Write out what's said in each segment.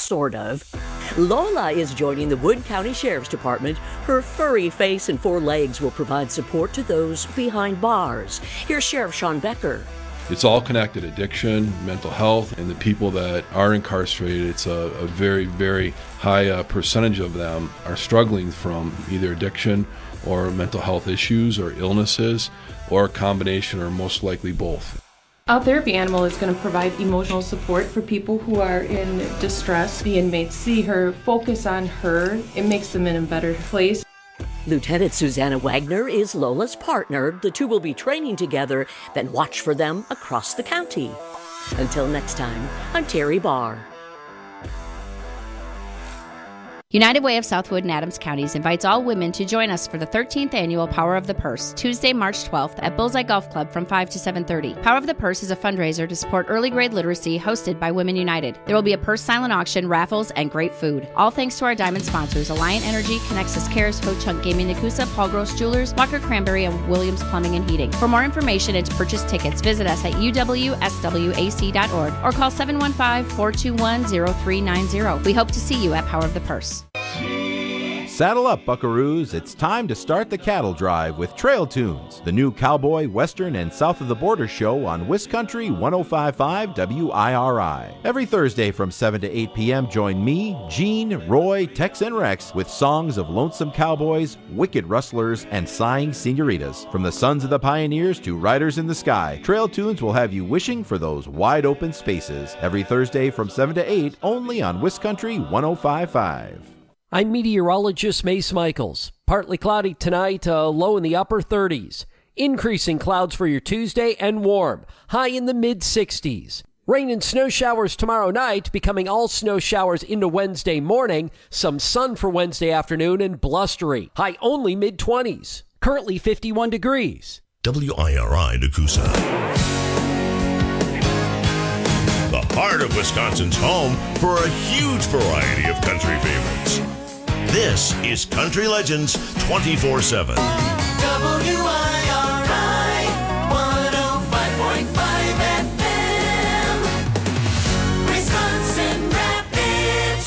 sort of. Lola is joining the Wood County Sheriff's Department. Her furry face and 4 legs will provide support to those behind bars. Here's Sheriff Sean Becker. It's all connected: addiction, mental health, and the people that are incarcerated. It's a very, very high percentage of them are struggling from either addiction or mental health issues or illnesses, or a combination, or most likely both. Our therapy animal is going to provide emotional support for people who are in distress. The inmates see her, focus on her. It makes them in a better place. Lieutenant Susanna Wagner is Lola's partner. The two will be training together, then watch for them across the county. Until next time, I'm Terry Barr. United Way of Southwood and Adams Counties invites all women to join us for the 13th annual Power of the Purse, Tuesday, March 12th at Bullseye Golf Club from 5 to 7:30. Power of the Purse is a fundraiser to support early grade literacy hosted by Women United. There will be a purse silent auction, raffles, and great food. All thanks to our diamond sponsors, Alliant Energy, Connexus Cares, Ho Chunk Gaming Nakusa, Paul Gross Jewelers, Walker Cranberry, and Williams Plumbing and Heating. For more information and to purchase tickets, visit us at uwswac.org or call 715-421-0390. We hope to see you at Power of the Purse. Saddle up, buckaroos. It's time to start the cattle drive with Trail Tunes, the new cowboy, western, and south of the border show on WisCountry 105.5 WIRI. Every Thursday from 7 to 8 p.m., join me, Gene, Roy, Tex, and Rex with songs of lonesome cowboys, wicked rustlers, and sighing senoritas. From the sons of the pioneers to riders in the sky, Trail Tunes will have you wishing for those wide open spaces. Every Thursday from 7 to 8, only on WisCountry 105.5. I'm meteorologist Mace Michaels. Partly cloudy tonight, low in the upper 30s. Increasing clouds for your Tuesday and warm, high in the mid-60s. Rain and snow showers tomorrow night, becoming all snow showers into Wednesday morning. Some sun for Wednesday afternoon and blustery, high only mid-20s. Currently 51 degrees. WIRI Nakusa. The heart of Wisconsin's home for a huge variety of country favorites. This is Country Legends 24/7. WIRI 105.5 FM, Wisconsin Rapids.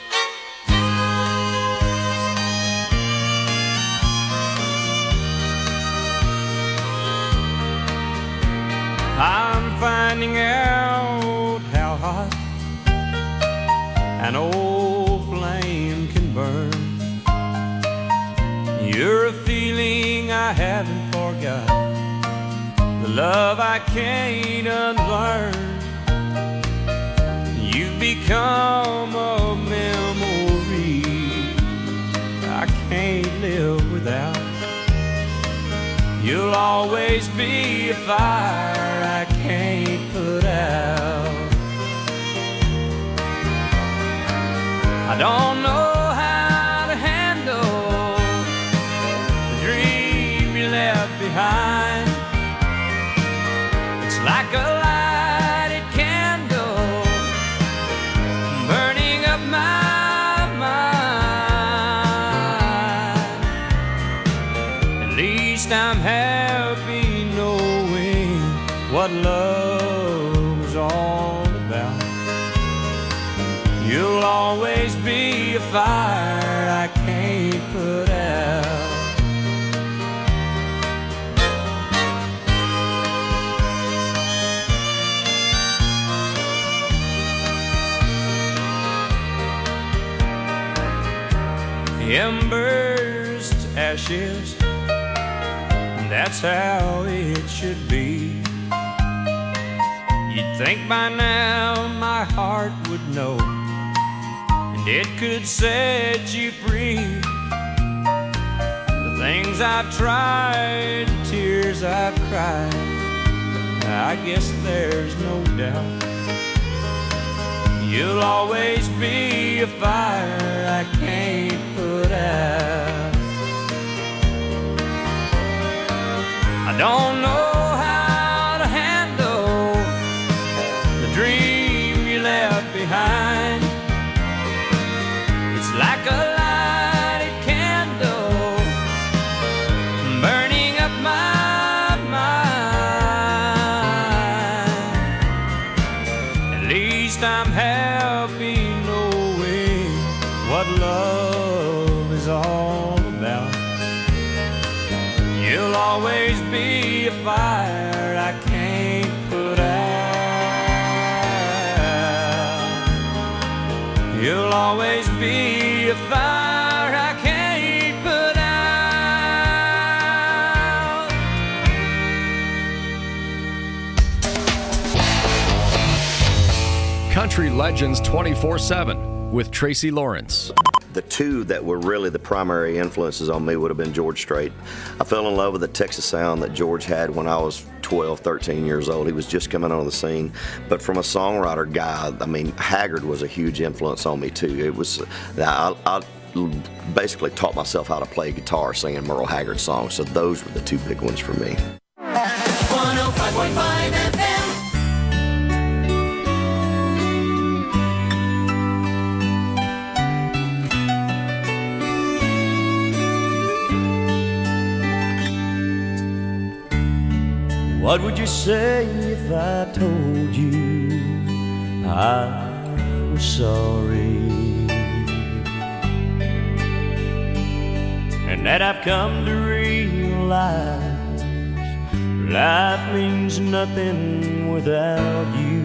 I'm finding out how hot an old flame can burn. You're a feeling I haven't forgot, the love I can't unlearn. You've become a memory I can't live without. You'll always be a fire I can't put out. I don't know how to handle the dream you left behind. It's like a lighted candle burning up my mind. At least I'm happy knowing what love was all about. You'll always be a fire I can't put out. Embers to ashes, that's how it should be. You'd think by now my heart would know, and it could set you free. The things I've tried, the tears I've cried, I guess there's no doubt. You'll always be a fire I can't put out. I don't know how to handle the dream you left behind. It's like a lighted candle burning up my mind. At least I'm happy knowing what love is all about. You'll always be a fire I can't put out. You'll always be a fire I can't put out. Country Legends 24/7 with Tracy Lawrence. The two that were really the primary influences on me would have been George Strait. I fell in love with the Texas sound that George had when I was 12, 13 years old. He was just coming on the scene. But from a songwriter guy, I mean, Haggard was a huge influence on me too. It was, I basically taught myself how to play guitar singing Merle Haggard songs. So those were the two big ones for me. 105.5 FM. What would you say if I told you I was sorry, and that I've come to realize life means nothing without you?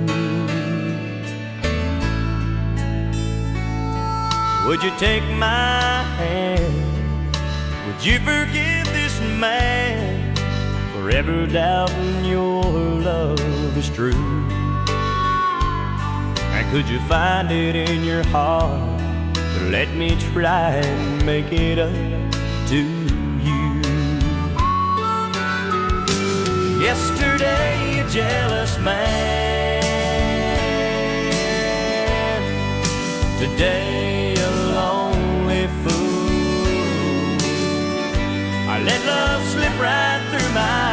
Would you take my hand? Would you forgive this man? Forever doubting your love is true. And could you find it in your heart to let me try and make it up to you? Yesterday a jealous man, today a lonely fool. I let love slip right through my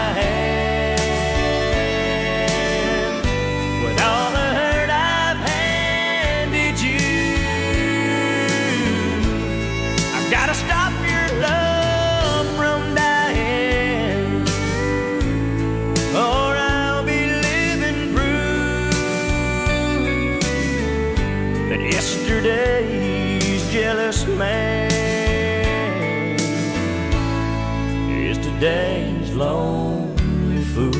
hands with all the hurt I've handed you. I've got to stop your love from dying, or I'll be living proof that yesterday's jealous man is today's lonely fool.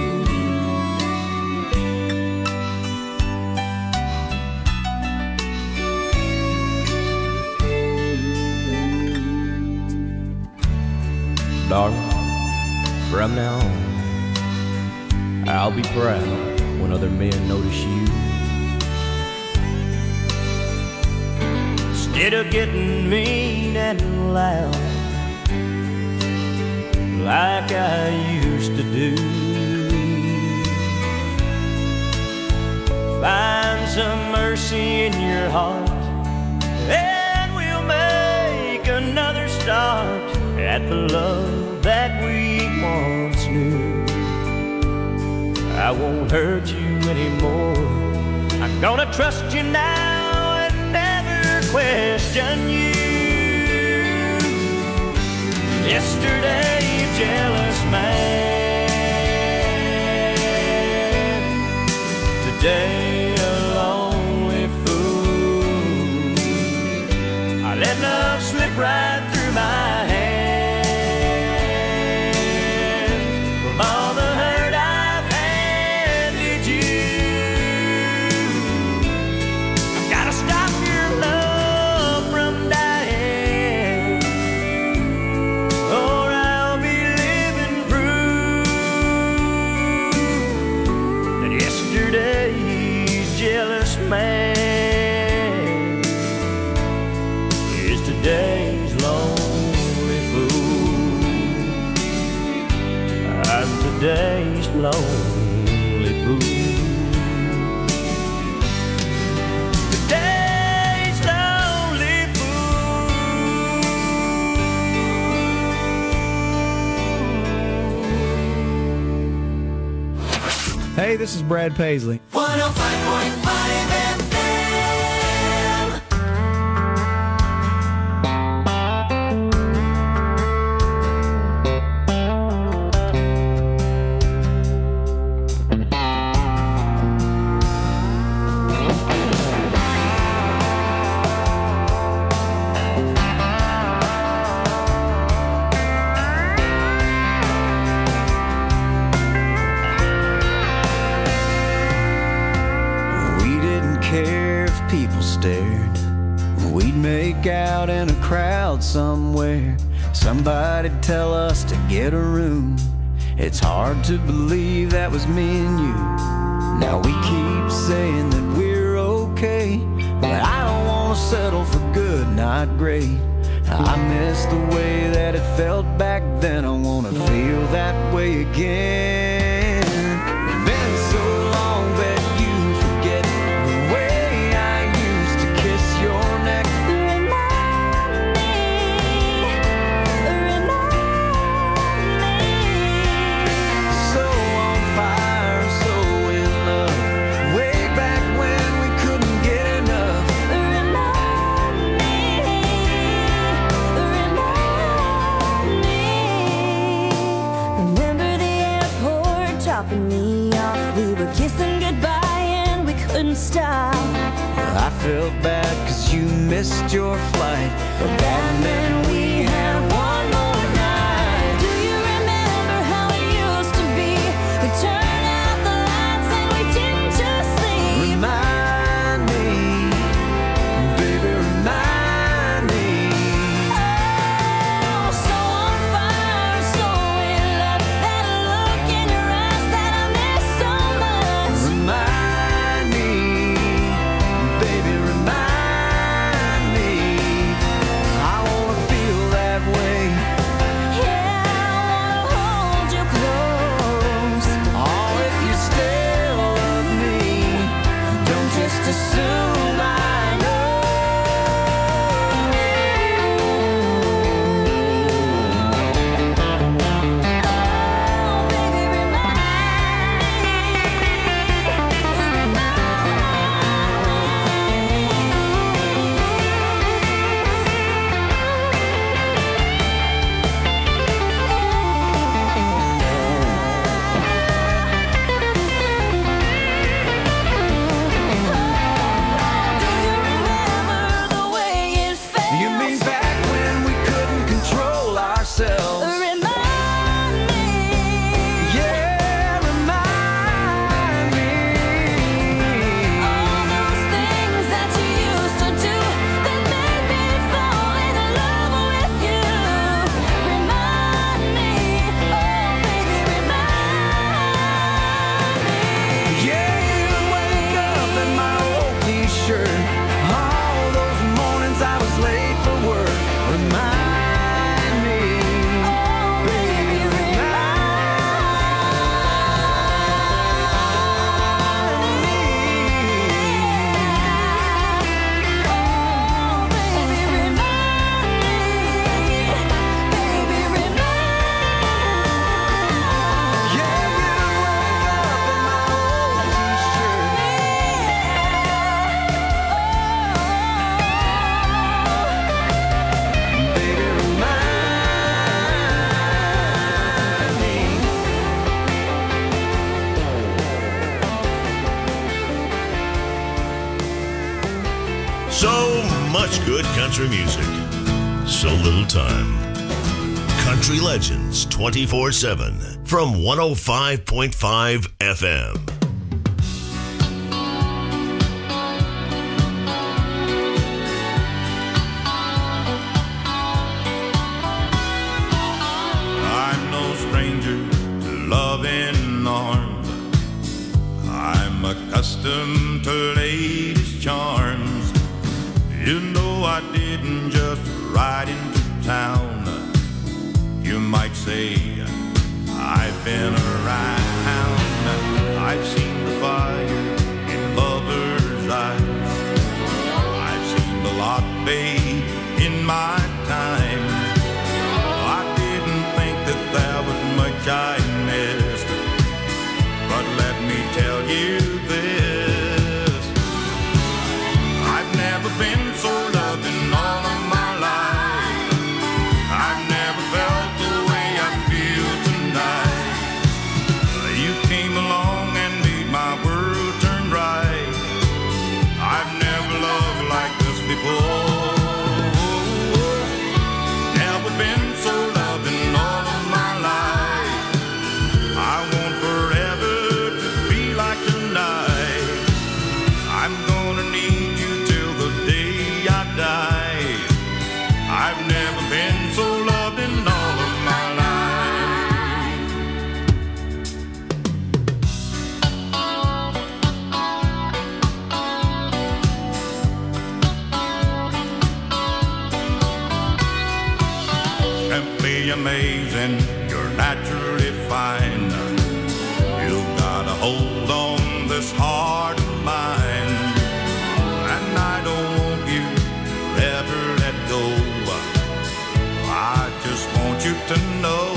Darling, from now on, I'll be proud when other men notice you. Instead of getting mean and loud like I used to do, find some mercy in your heart, and we'll make another start at the love that we once knew. I won't hurt you anymore. I'm gonna trust you now and never question you. Yesterday, jealous man, today a lonely fool. I let love slip right through my hands from all the hurt I've handed you. I've got to stop your love from dying, or I'll be living proof that yesterday's jealous man is today's lonely fool. I'm today's lonely fool. Today's lonely fool. Hey, this is Brad Paisley. 105.5 FM. people stared. We'd make out in a crowd somewhere. Somebody'd tell us to get a room. It's hard to believe that was me and you. Now we keep saying that we're okay, but I don't want to settle for good, not great. I miss the way that it felt back then. I want to feel that way again. It's been so long that you forget the way I used to kiss your neck. Remind me. So on fire, so in love, way back when we couldn't get enough. Remember the airport dropping me off. We were kissing goodbye and we couldn't stop. I felt bad 'cause you missed your flight, but that meant we had one more night. Do you remember how it used to be? We turned out the lights and we didn't just sleep. Remind me, baby, remind me. Oh, so on fire, so in love. That look in your eyes that I miss so much. Remind me, baby, remind me. I wanna feel that way. Yeah, I wanna hold you close. Oh, if you still love me, don't just assume I know. The way it felt. You mean back when we couldn't control ourselves? Remind me. Yeah, remind me. All those things that you used to do that made me fall in love with you. Remind me, oh baby, remind me. Yeah, you wake up in my old t-shirt. All those mornings I was late for work. Remind me, baby, So much good country music. So little time. Country Legends 24/7 from 105.5 FM. I'm no stranger to loving arms. I'm accustomed to ladies' charms. You know I didn't just ride into town. You might say I've been around. I've seen the fire in lovers' eyes. I've seen a lot, babe, in my time. I didn't think that there was much I missed, but let me tell you this: I've never been so loved in all of my life. I've never felt the way I feel tonight. You came along and made my world turn right. I've never loved like this before. Never been so loved in all of my life. I want forever to be like tonight. I'm gonna need you to amazing, you're naturally fine. You've got a hold on this heart of mine, and I don't want you to ever let go. I just want you to know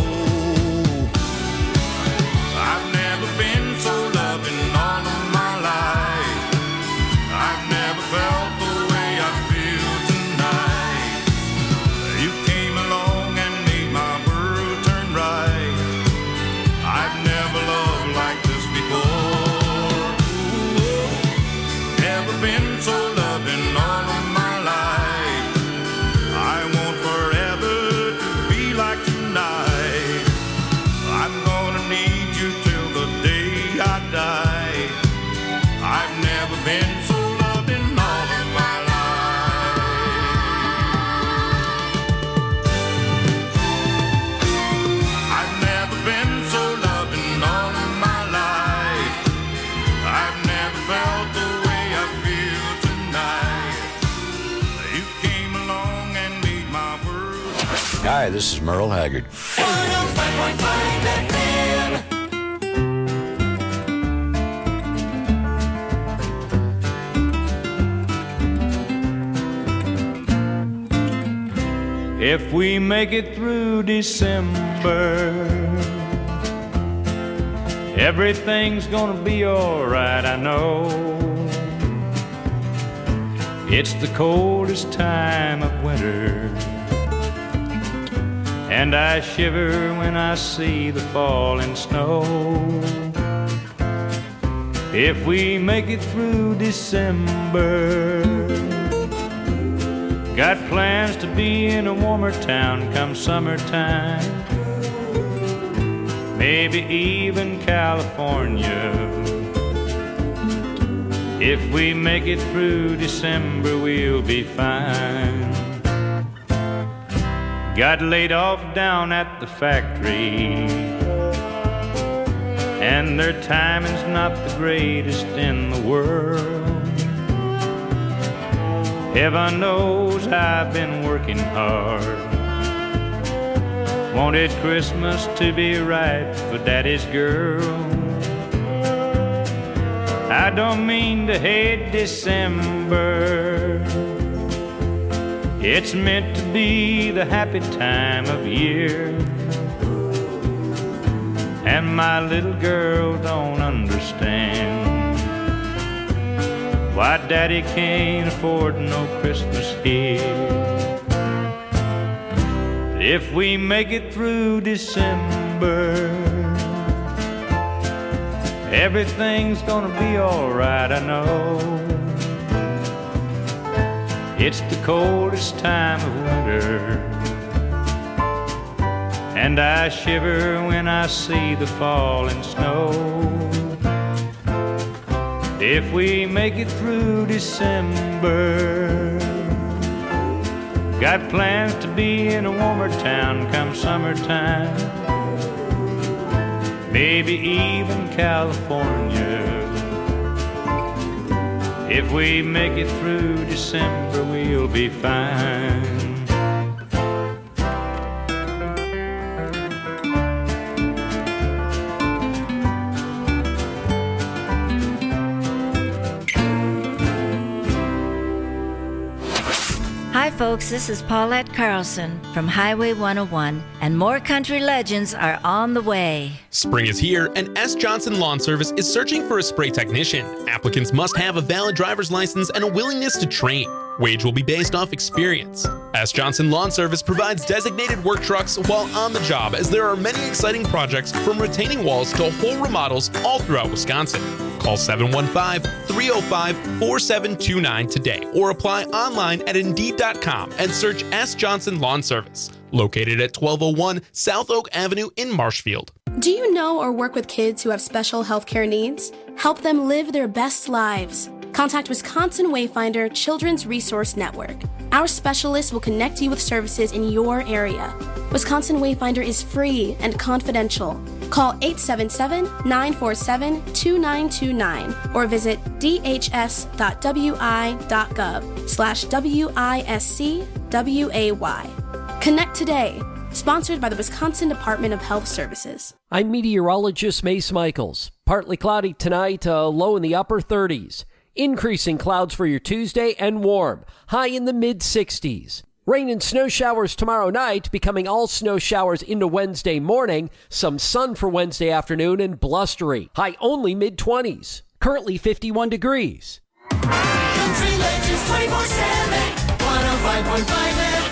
I've never been so loving all of my life. I've never felt the way I feel tonight. You came along and made my world turn right. I've never loved like this before. Ooh, never been so loving all of my life. I want forever to be like tonight. I'm gonna need you till the day I die. I've never been so loving all of my life. I've never been so loving all of my life. I've never felt the way I feel tonight. You came along and made my world. Hi, this is Merle Haggard. 105.5 FM. If we make it through December, everything's gonna be alright, I know. It's the coldest time of winter, and I shiver when I see the falling snow. If we make it through December, got plans to be in a warmer town come summertime, maybe even California. If we make it through December, we'll be fine. Got laid off down at the factory, and their timing's not the greatest in the world. Heaven knows I've been working hard. Wanted Christmas to be right for Daddy's girl. I don't mean to hate December. It's meant to be the happy time of year. And my little girl don't understand why Daddy can't afford no Christmas here. If we make it through December, everything's gonna be alright, I know. It's the coldest time of winter, and I shiver when I see the falling snow. If we make it through December, got plans to be in a warmer town come summertime, maybe even California. If we make it through December, we'll be fine. Hi folks, this is Paulette Carlson from Highway 101, and more country legends are on the way. Spring is here, and S. Johnson Lawn Service is searching for a spray technician. Applicants must have a valid driver's license and a willingness to train. Wage will be based off experience. S. Johnson Lawn Service provides designated work trucks while on the job, as there are many exciting projects from retaining walls to whole remodels all throughout Wisconsin. Call 715-305-4729 today or apply online at Indeed.com and search S. Johnson Lawn Service, located at 1201 South Oak Avenue in Marshfield. Do you know or work with kids who have special healthcare needs? Help them live their best lives. Contact Wisconsin Wayfinder Children's Resource Network. Our specialists will connect you with services in your area. Wisconsin Wayfinder is free and confidential. Call 877-947-2929 or visit dhs.wi.gov/WISCWAY. Connect today. Sponsored by the Wisconsin Department of Health Services. I'm meteorologist Mace Michaels. Partly cloudy tonight, low in the upper 30s. Increasing clouds for your Tuesday and warm, high in the mid-60s. Rain and snow showers tomorrow night, becoming all snow showers into Wednesday morning. Some sun for Wednesday afternoon and blustery. High only mid-20s. Currently 51 degrees. Country Legends 24/7, 105.5 FM.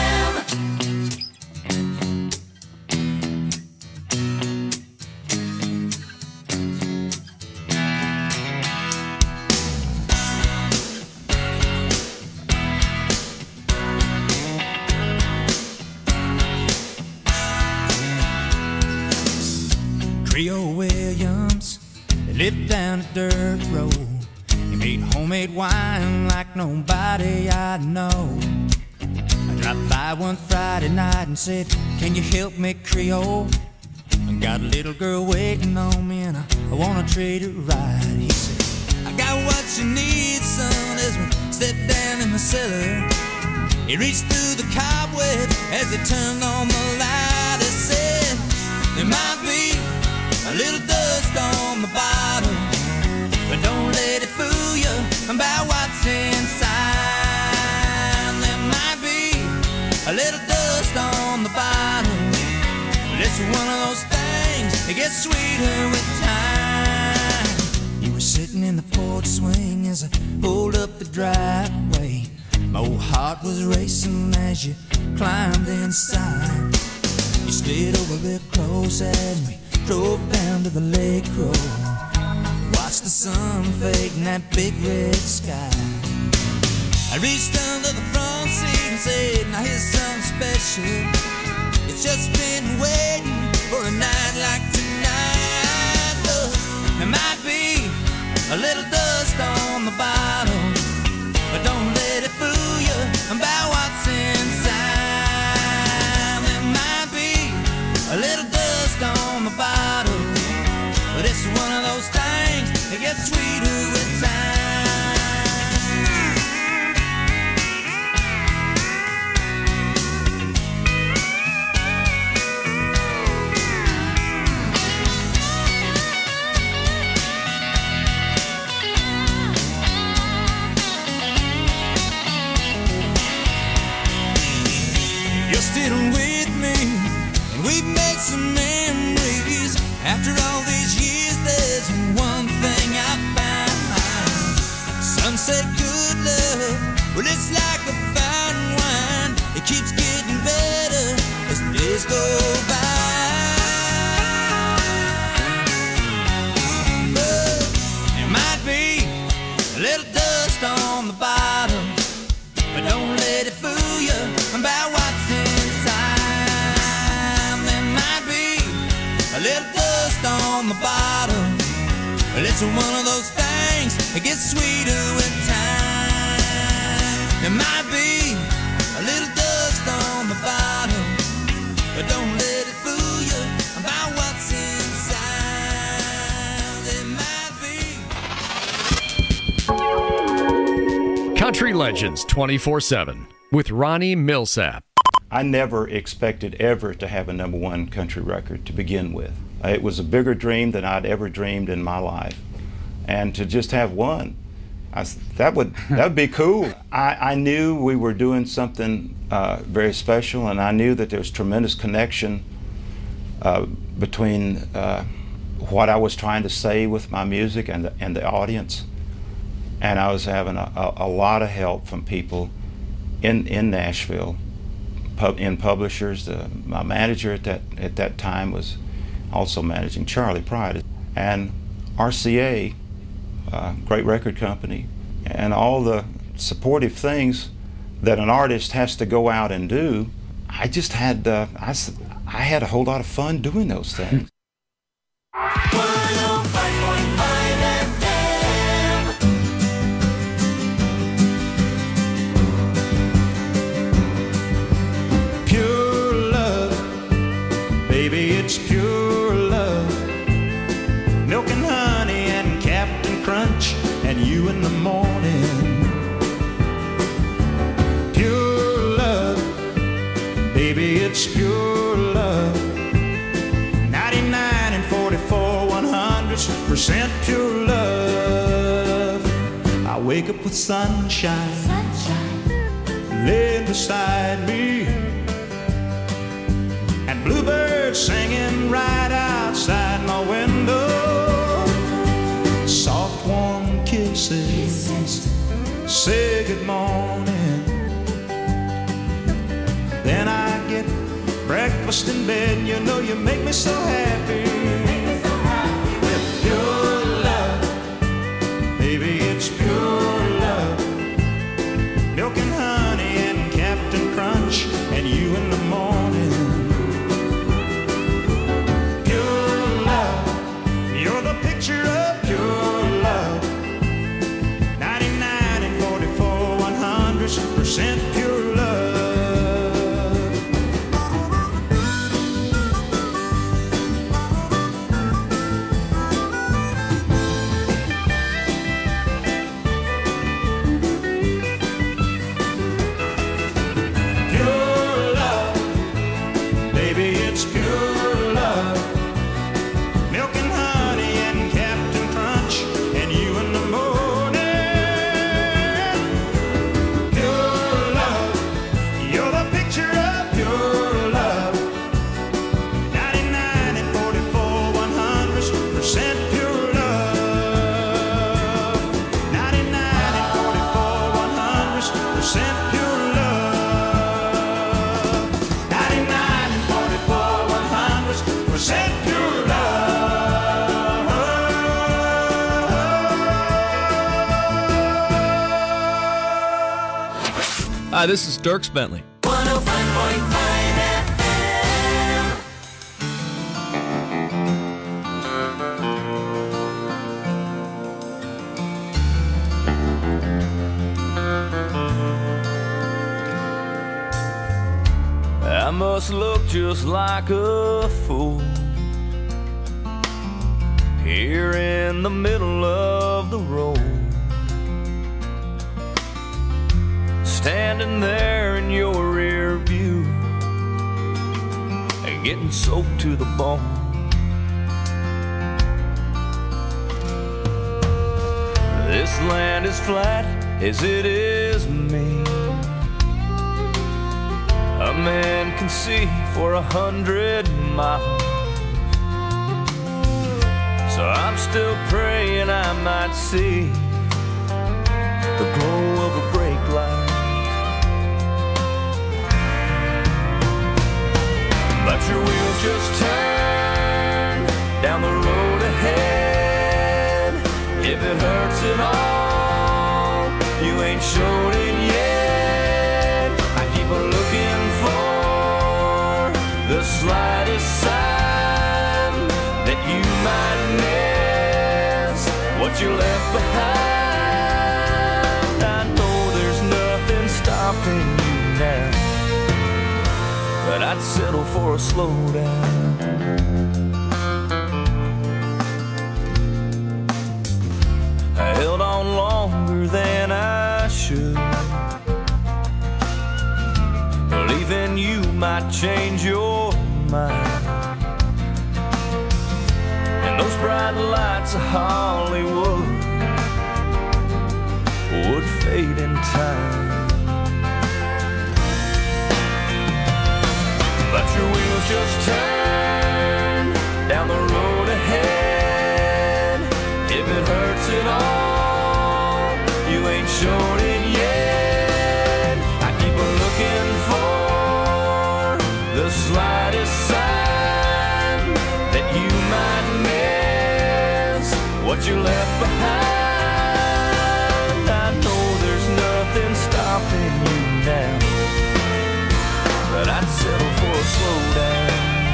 Creole Williams lived down a dirt road. He made homemade wine like nobody I know. I dropped by one Friday night and said, "Can you help me, Creole? I got a little girl waiting on me and I wanna treat her right." He said, "I got what you need, son," as we stepped down in the cellar. He reached through the cobwebs as he turned on the light. He said, "There might be a little dust on the bottom, but don't let it fool you about what's inside. There might be a little dust on the bottom, but it's one of those things that gets sweeter with time." You were sitting in the porch swing as I pulled up the driveway. My old heart was racing as you climbed inside. You slid over real close as we drove down to the lake road. Watched the sun fade in that big red sky. I reached under the front seat and said, "Now here's something special. It's just been waiting for a night like tonight." Look, there might be a little dust on the bottom, but don't let it fool you about what's inside. There might be a little dust on the bottom, but it's one of those things that gets sweeter with time. You're still with me, and we've made some memories. After all these years, there's one thing I found. Some say good love, well, it's like a fine wine. It keeps getting better as the days go by. But there might be a little dust on the bottom, but don't let it fool you about what's inside. There might be a little dust on the bottom, but it's one of those things that gets sweeter with time. There might be a little dust on the bottom, but don't let it fool you about what's inside. There might be. Country Legends 24/7 with Ronnie Millsap. I never expected ever to have a #1 country record to begin with. It was a bigger dream than I'd ever dreamed in my life. And to just have one, that would be cool. I knew we were doing something very special, and I knew that there was tremendous connection between what I was trying to say with my music and the audience. And I was having a lot of help from people in Nashville, in publishers. My manager at that time was also managing Charlie Pride, and RCA, great record company, and all the supportive things that an artist has to go out and do. I just had I had a whole lot of fun doing those things. 105.5 FM. Pure love, baby, it's pure love. Milk and honey and Captain Crunch and you in the morning. Pure love, baby, it's pure 100% pure love. I wake up with sunshine, laying beside me, and bluebirds singing right outside my window. Soft warm kisses say good morning. Then I get breakfast in bed. You know you make me so happy. With pure love, baby, it's pure love. Milk and honey and Captain Crunch and you in the morning. Pure love, you're the picture of pure love. 99 and 44 100% pure love. Hi, this is Dierks Bentley. 105.5 I must look just like a fool here in the middle of the road, standing there in your rear view and getting soaked to the bone. This land is flat as it is mean. A man can see for 100 miles. So I'm still praying I might see the glow of a brake light. But your wheels just turn down the road ahead. If it hurts at all, you ain't showed it yet. I keep looking for the slightest sign that you might miss what you left behind. I know there's nothing stopping you now, but I'd settle for a slowdown. I held on longer than I should, believing you might change your mind. And those bright lights of Hollywood would fade in time. But your wheels just turn down the road ahead. If it hurts at all, you ain't shown it yet. I keep looking for the slightest sign that you might miss what you left behind. I know there's nothing stopping you now, but I'd settle for a slowdown.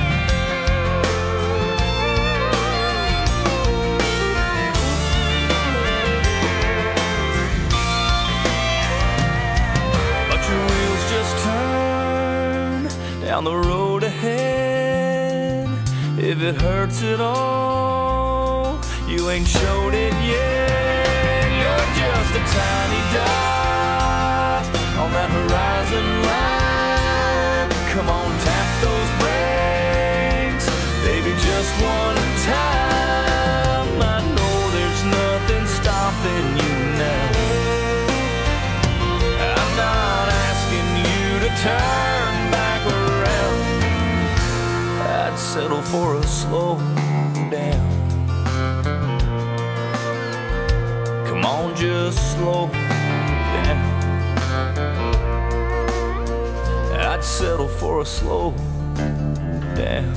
But your wheels just turn down the road ahead. If it hurts at all, you ain't showed it yet. You're just a tiny dot on that horizon line. Come on, tap those brakes, baby, just one time. I know settle for a slow down. Come on, just slow down. I'd settle for a slow down.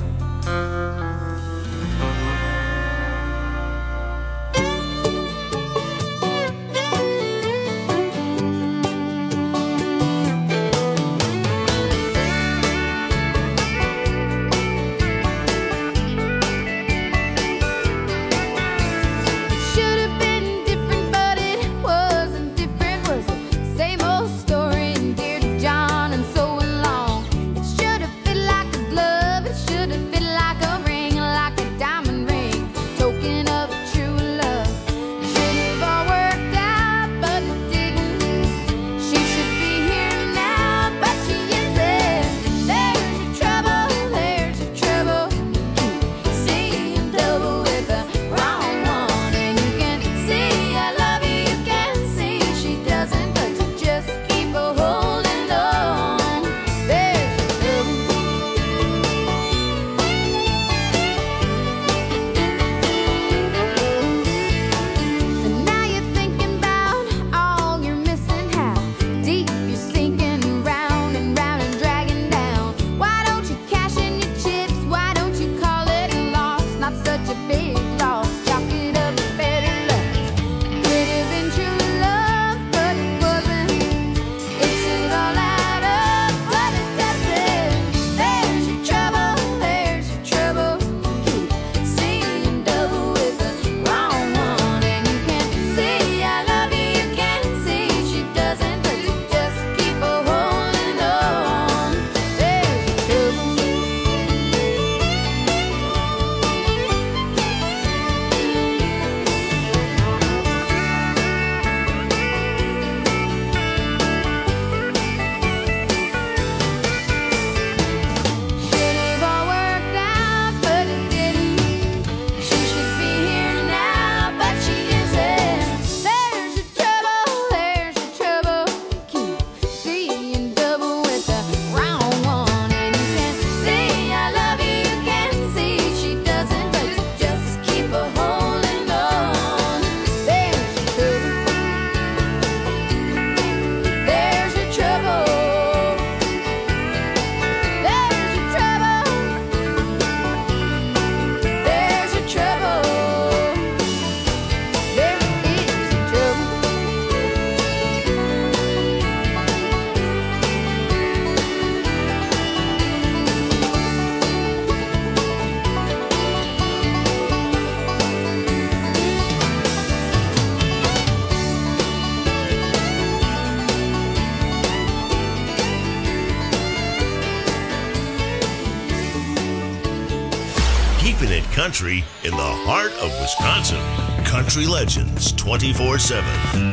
Country in the heart of Wisconsin. Country Legends 24/7.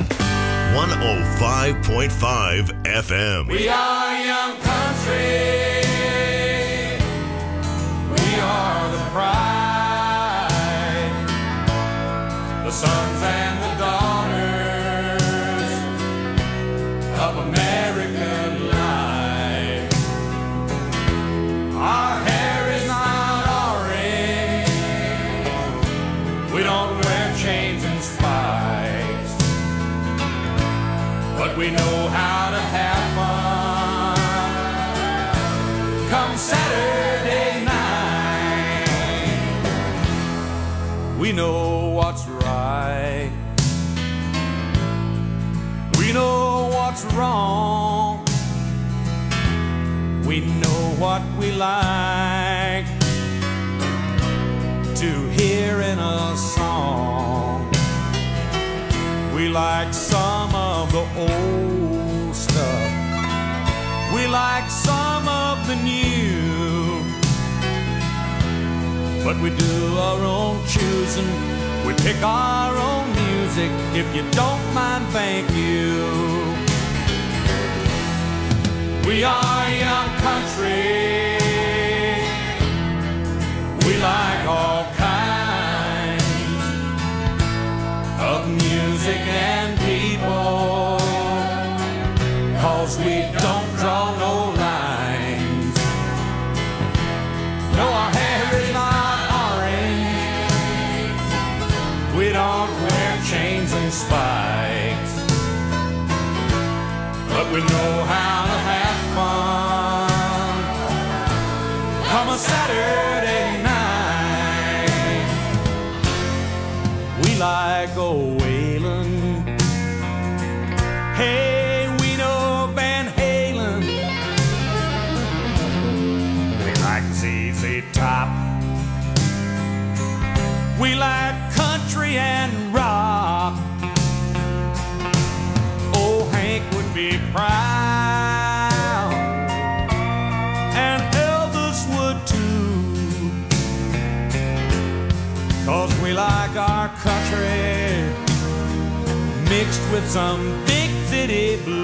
105.5 FM. We are young country. We are the pride. The sons and the daughters of American life. Our hair is not orange. We don't wear chains and spikes. But we know how to have fun. Come Saturday night, we know what's right. We know what's wrong. We know what we like to hear in a song. We like some of the old stuff. We like some of the new. But we do our own choosing. We pick our own music. If you don't mind, thank you. We are young country. We like all kinds of music and people, 'cause we don't draw no lines. No, our hair is with some big city blues.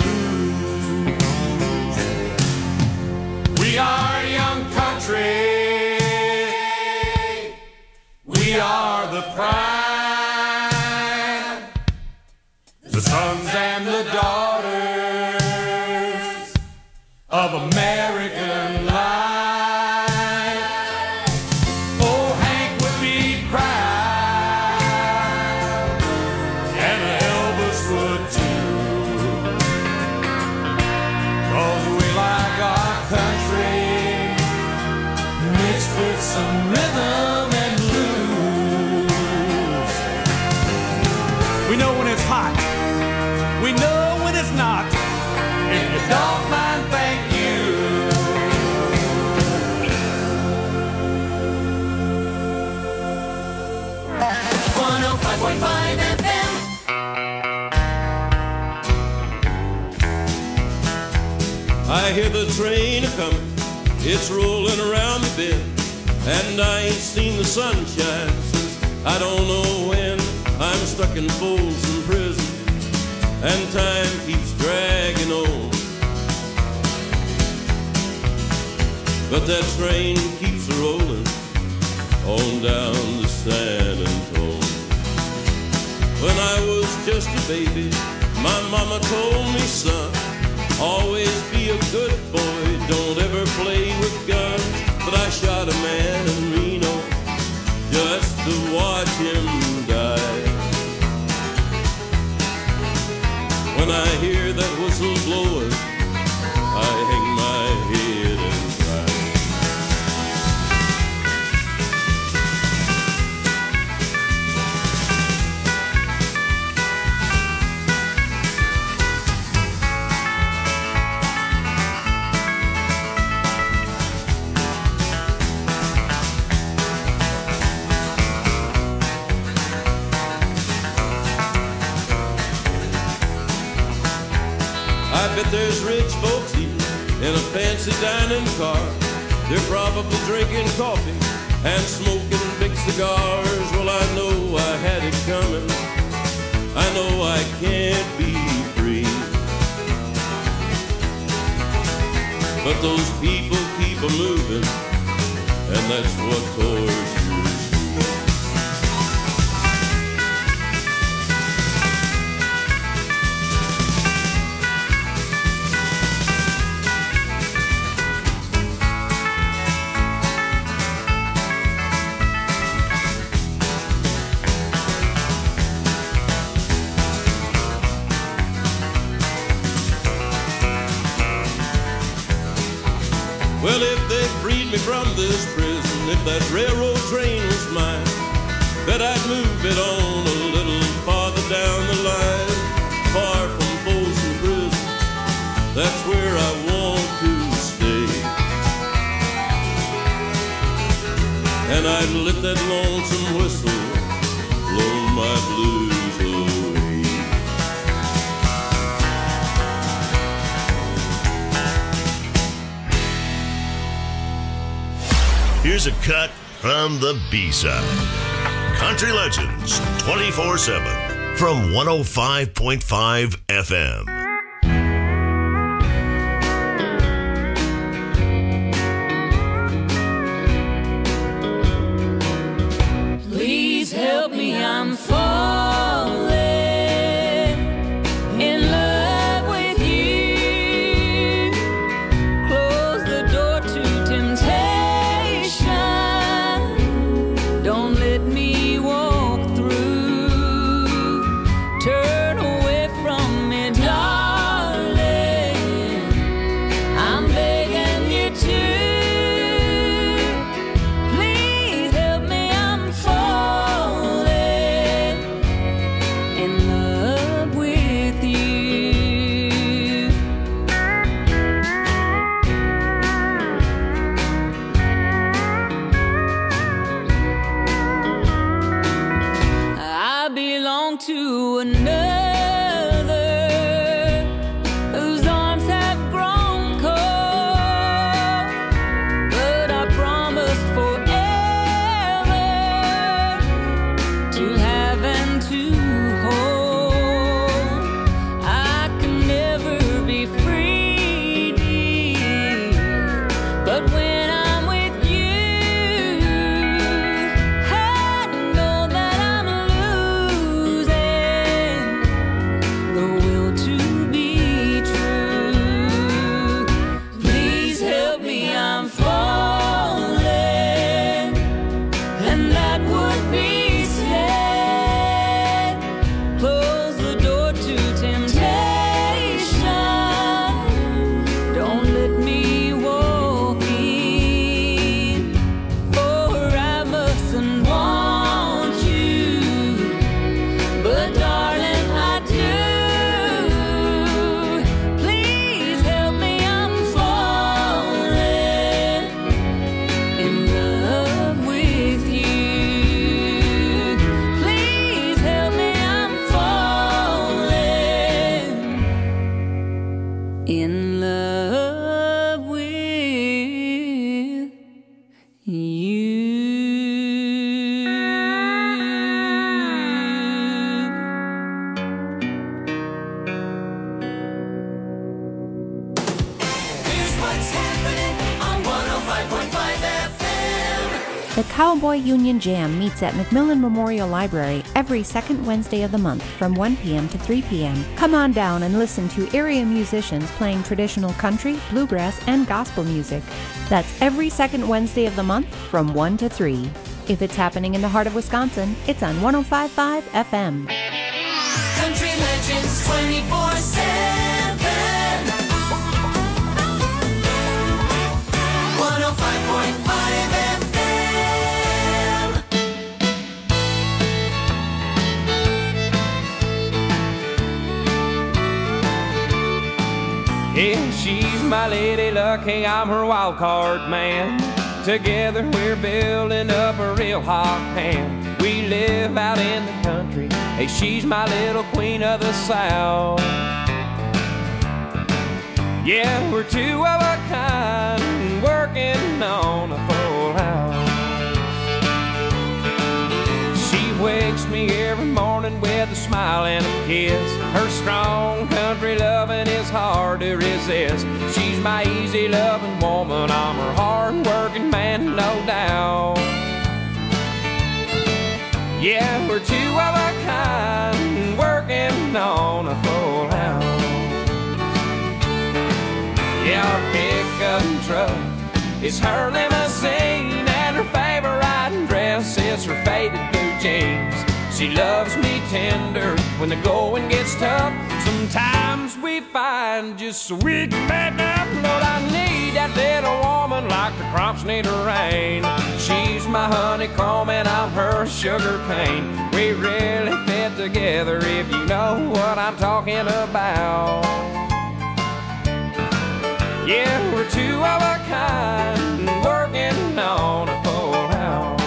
We are young country. We are the pride. The sons and the daughters of American life. Oh, Hank would be proud, and Elvis would too, 'cause we like our country mixed with some rhythm and blues. We know when it's hot, we know when it's not. If you don't mind, thank you. FM. I hear the train a-comin', it's rolling around the bend, and I ain't seen the sunshine since I don't know when. I'm stuck in Folsom Prison, and time keeps dragging on, but that train keeps rolling on down to San Antone. When I was just a baby, my mama told me, son, always be a good boy, don't ever play with guns. But I shot a man in Reno just to watch him die. When I hear that whistle blowing, I hang my head and cry. I bet there's rich folks eating in a fancy dining car. They're probably drinking coffee and smoking big cigars. Well, I know I had it coming. I know I can't be free. But those people keep a-moving, and that's what tortures me. Well, if they freed me from this prison, if that railroad train was mine, bet I'd move it on a little farther down the line, far from Folsom Prison. That's where I want to stay. And I'd let that lonesome whistle blow my blues away. Here's a cut from the B-side. Country Legends 24/7 from 105.5 FM. Please help me, I'm falling in love with you. Close the door to temptation. Don't let me walk through. Turn away from me, darling. what's happening on 105.5 FM. The Cowboy Union Jam meets at McMillan Memorial Library every second Wednesday of the month from 1 p.m. to 3 p.m. Come on down and listen to area musicians playing traditional country, bluegrass, and gospel music. That's every second Wednesday of the month from 1 to 3. If it's happening in the heart of Wisconsin, it's on 105.5 FM. Country Legends 24/7. 105.5 FM. Yeah, she's my lady lucky, I'm her wild card man. Together we're building up a real hot pan. We live out in the country. Hey, she's my little queen of the South. Yeah, we're two of a kind, working on a full house. She wakes me every morning with a smile and a kiss. Her strong country loving is hard to resist. She's my easy loving woman, I'm her hard working man, no doubt. Yeah, we're two of a kind, working on a full house. Yeah, our pickup truck is her limousine, and her favorite riding dress is her faded blue jeans. She loves me tender when the going gets tough. Sometimes we find just so we can make up. Lord, I need that little woman like the crops need a rain. She's my honeycomb and I'm her sugar cane. We really fit together if you know what I'm talking about. Yeah, we're two of a kind, working on a full house.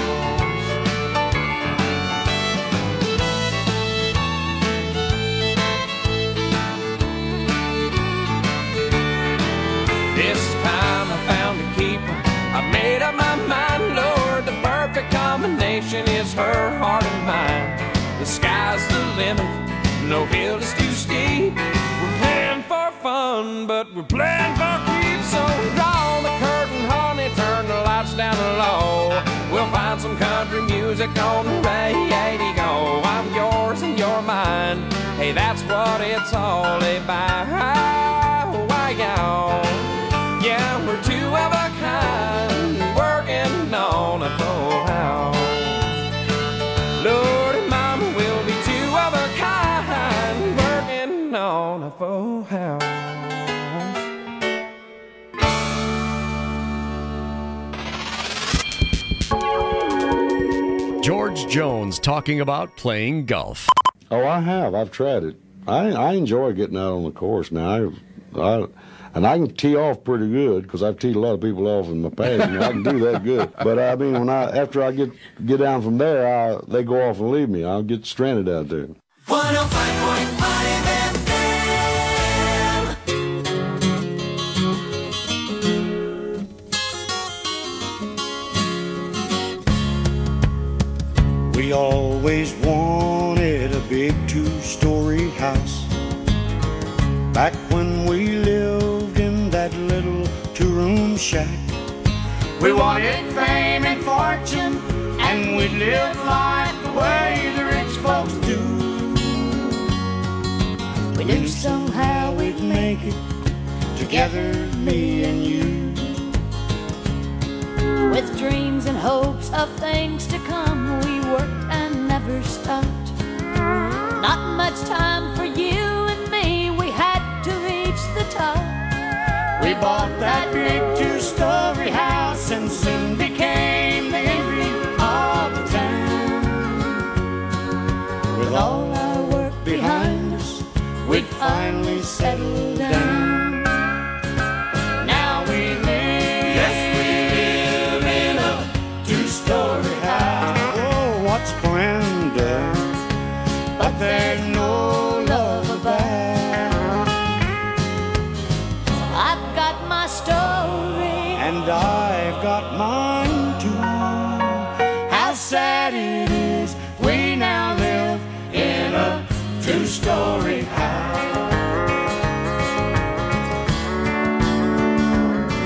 This time I found a keeper, I made up my mind, Lord, the perfect combination is her heart and mine. The sky's the limit, no hill is too steep. We're playing for fun, but we're playing for keeps. So draw the curtain, honey, turn the lights down low. We'll find some country music on the radio. I'm yours and you're mine. Hey, that's what it's all about. Why, y'all? Yeah, we're two of a kind, working on a full house. Lord and Mama will be two of a kind, working on a full house. George Jones talking about playing golf. Oh, I have. I've tried it. I enjoy getting out on the course now. And I can tee off pretty good because I've teed a lot of people off in my past. And I can do that good. But I mean, after I get down from there, they go off and leave me. I'll get stranded out there. 105.5 FM. We always wanted a big two-story house. Back when we lived in that little two-room shack. We wanted fame and fortune, and we'd live life the way the rich folks do. We knew somehow we'd make it together, me and you. With dreams and hopes of things to come, we worked and never stopped. Not much time for you and me, we had to reach the top. We bought that big two-story house and soon became the envy of the town. With all our work behind us, we'd finally settle down. Now we live, yes, we live in a two-story house. Oh, what splendor, but there's no love about. I've got my story, and I've got mine too. How sad it is, we now live in a two-story house.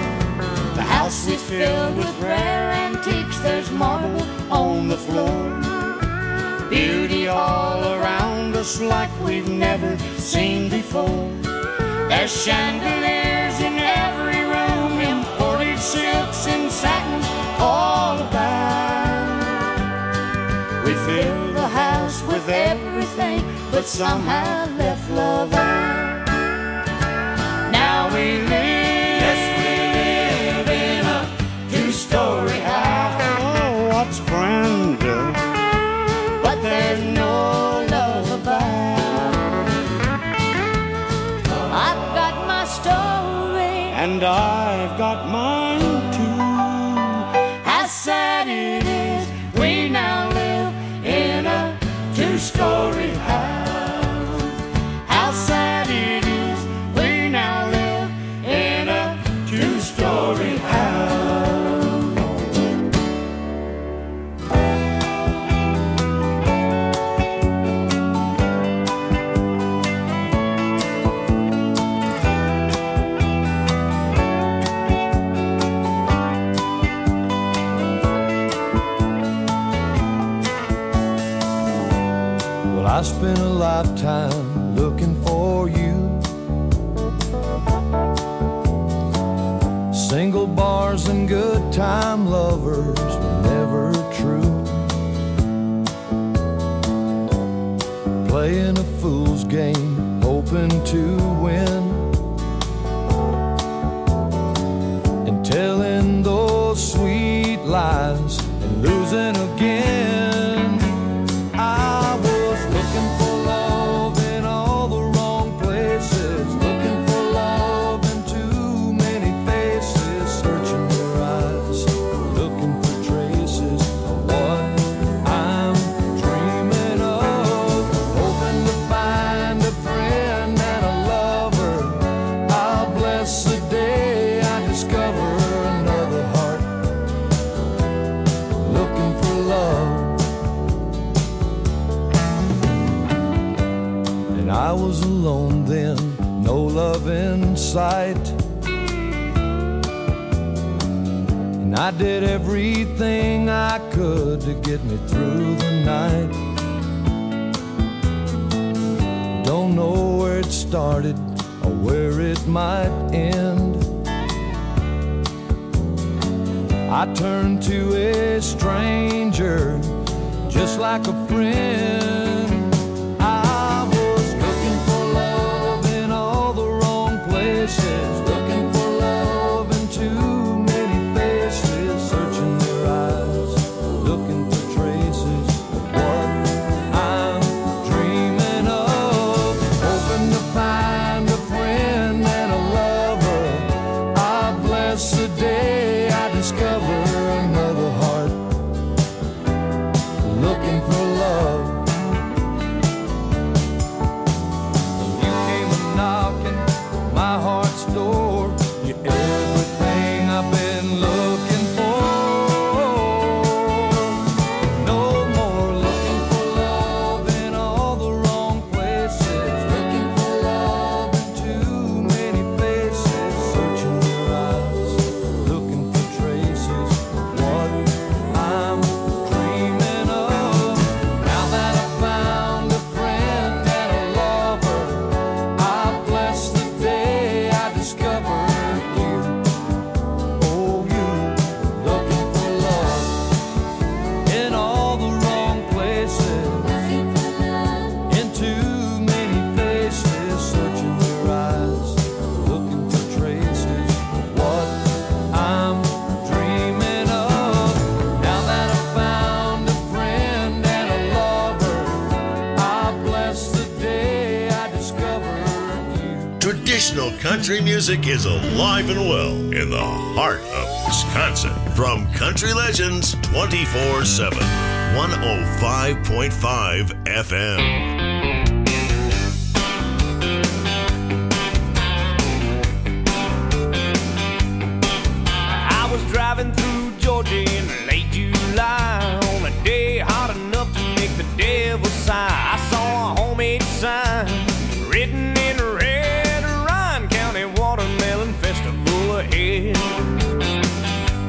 house is filled with rare antiques. There's marble on the floor. Beauty all around us like we've never seen before. There's chandeliers in every room, imported silks and satins all about. We fill the house with everything, but somehow left love out. Now we live in a two-story house. Oh, what's brand new? But there's no love about. I've got my story, And I've got mine too. how sad it is we now live in a two-story house. How sad it is we now live in a two-story house. Well, I spent a lifetime looking for you. Single bars and good time lovers were never true. Playing a fool's game, hoping to win, and telling those sweet lies and losing again. I was looking for love in all the wrong places, looking for love in too many faces, searching your eyes, looking for traces of what I'm dreaming of, hoping to find a friend and a lover. I'll bless the day I discover another heart looking for love. And I was alone then, no love in sight, and I did everything I could to get me through the night. Don't know where it started or where it might end. I turned to a stranger just like a friend. I was looking for love in all the wrong places, looking for love in too many faces, searching their eyes, looking for traces of what I'm dreaming of, hoping to find a friend and a lover. I bless the day I discover another heart looking for love. You came a-knocking my heart's door. You're everything I've been looking for. No more looking for love in all the wrong places, looking for love in too many faces, searching your eyes, looking for traces of what I'm dreaming of. Now that I've found a friend and a lover, I bless the day I discovered you. Oh, you looking for love in all the wrong places, in too many faces, searching your eyes, looking for traces of what I'm dreaming of. Now that I've found a friend and a lover, I bless the day I discovered you. Traditional country music is alive and well in the heart of Wisconsin. From Country Legends 24/7, 105.5 FM. I was driving through Georgia in late July on a day hot enough to make the devil sigh. I saw a homemade sign written in red, Ryan County Watermelon Festival ahead.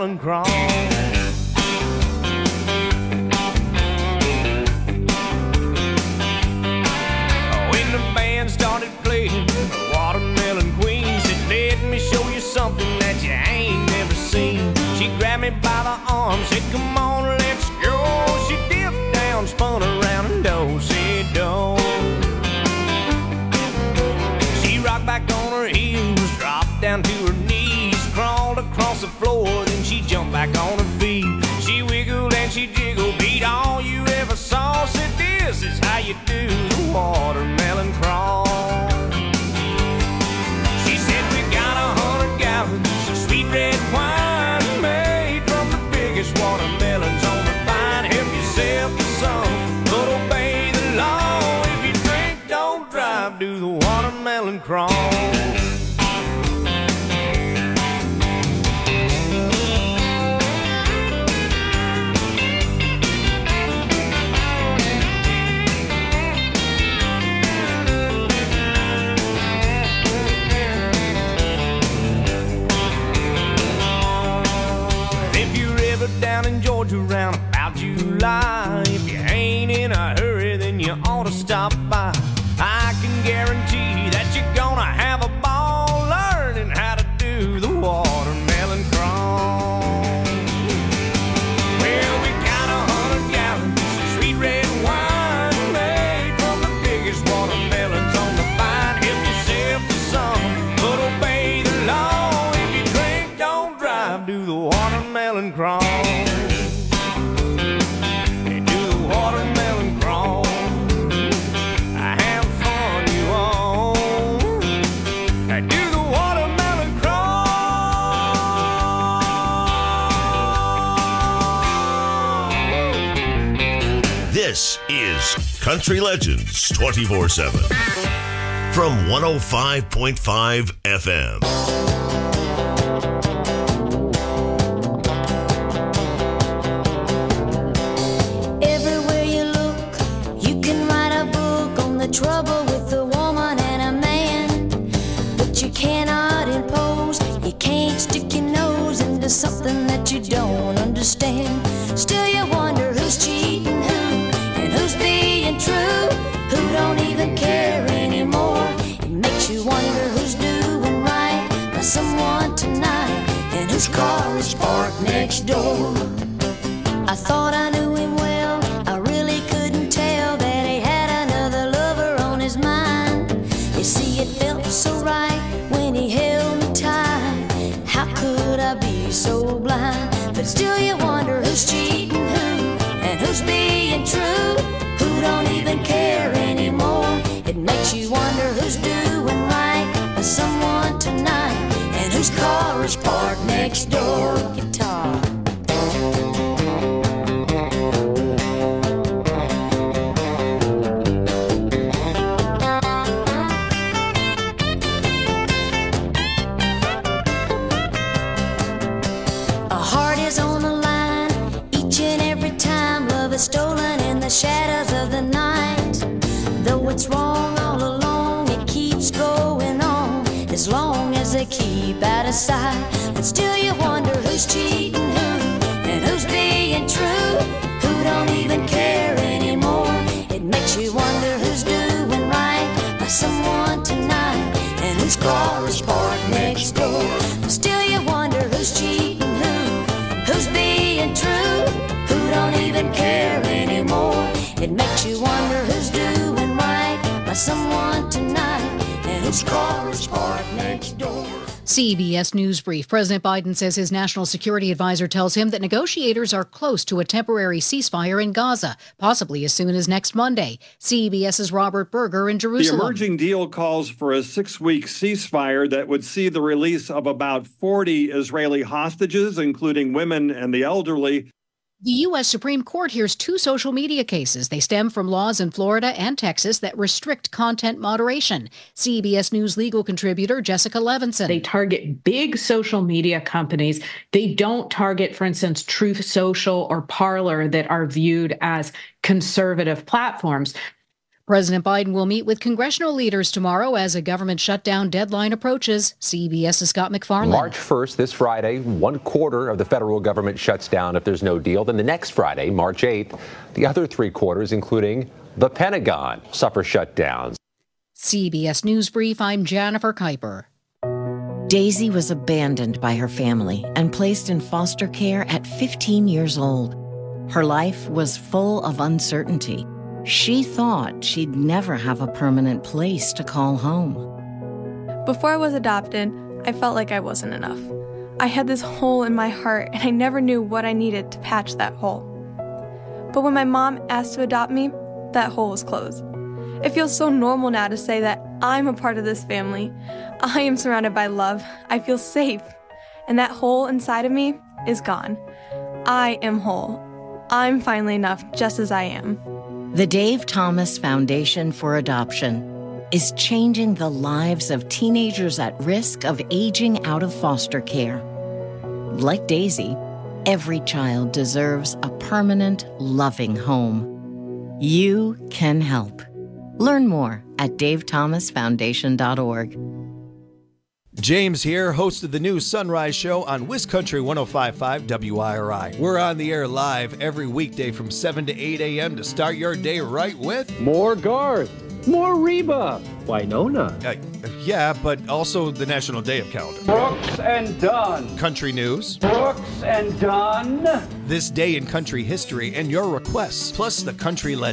watermelon crawl. When the band started playing Watermelon Queen, said, let me show you something that you ain't never seen. She grabbed me by the arm, said, come on, let's go. She dipped down, spun around, and do-si-do. She rocked back on her heels, dropped down to her knees, crawled across the floor, then she jumped back on her feet. She wiggled and she jiggled, beat all you ever saw. Said, this is how you do the watermelon crawl. She said, we got 100 gallons of sweet red wine made from the biggest watermelons on the vine. Help yourself to some, but obey the law. If you drink, don't drive, do the watermelon crawl. Down in Georgia around about July, if you ain't in a hurry, then you ought to stop by. I can guarantee that you're gonna have a ball learning how to do the watermelon crawl. Well, we got 100 gallons of sweet red wine made from the biggest watermelons on the vine. Help yourself to some, but obey the law. If you drink, don't drive, do the watermelon crawl. This is Country Legends 24/7 from 105.5 FM. Everywhere you look, you can write a book on the trouble with a woman and a man. But you cannot impose, you can't stick your nose into something that you don't understand. Still you wonder who's cheating who, and who's being true, who don't even care anymore. It makes you wonder who's doing right by someone tonight, and whose car is parked next door. I thought I knew him well, I really couldn't tell that he had another lover on his mind. You see, it felt so right when he held me tight. How could I be so blind? But still you wonder who's cheating who, and who's being true, who don't even care anymore. It makes you wonder who's doing right by someone tonight, and whose car is parked next door. Guitar. Stolen in the shadows of the night. Though it's wrong all along, it keeps going on as long as they keep out of sight. But still you wonder who's cheating who, and who's being true, who don't even care anymore. It makes you wonder who's doing right by someone tonight, and whose car is parked next door. But still you wonder who's cheating who, who's being true, who don't even care anymore. It makes you wonder who's doing right by someone tonight, and whose car is parked next door. CBS News Brief. President Biden says his national security advisor tells him that negotiators are close to a temporary ceasefire in Gaza, possibly as soon as next Monday. CBS's Robert Berger in Jerusalem. The emerging deal calls for a 6-week ceasefire that would see the release of about 40 Israeli hostages, including women and the elderly. The U.S. Supreme Court hears 2 social media cases. They stem from laws in Florida and Texas that restrict content moderation. CBS News legal contributor Jessica Levinson. They target big social media companies. They don't target, for instance, Truth Social or Parler that are viewed as conservative platforms. President Biden will meet with congressional leaders tomorrow as a government shutdown deadline approaches. CBS's Scott McFarland. March 1st, this Friday, 1/4 of the federal government shuts down if there's no deal. Then the next Friday, March 8th, the other 3/4, including the Pentagon, suffer shutdowns. CBS News Brief, I'm Jennifer Kuiper. Daisy was abandoned by her family and placed in foster care at 15 years old. Her life was full of uncertainty. She thought she'd never have a permanent place to call home. Before I was adopted, I felt like I wasn't enough. I had this hole in my heart, and I never knew what I needed to patch that hole. But when my mom asked to adopt me, that hole was closed. It feels so normal now to say that I'm a part of this family. I am surrounded by love. I feel safe. And that hole inside of me is gone. I am whole. I'm finally enough just as I am. The Dave Thomas Foundation for Adoption is changing the lives of teenagers at risk of aging out of foster care. Like Daisy, every child deserves a permanent, loving home. You can help. Learn more at davethomasfoundation.org. James here, host of the new Sunrise Show on WisCountry 105.5 WIRI. We're on the air live every weekday from 7 to 8 a.m. to start your day right with more Garth, more Reba, Winona. Yeah, but also the National Day of Calendar. Brooks and Dunn. Country news. Brooks and Dunn. This day in country history and your requests, plus the country legend.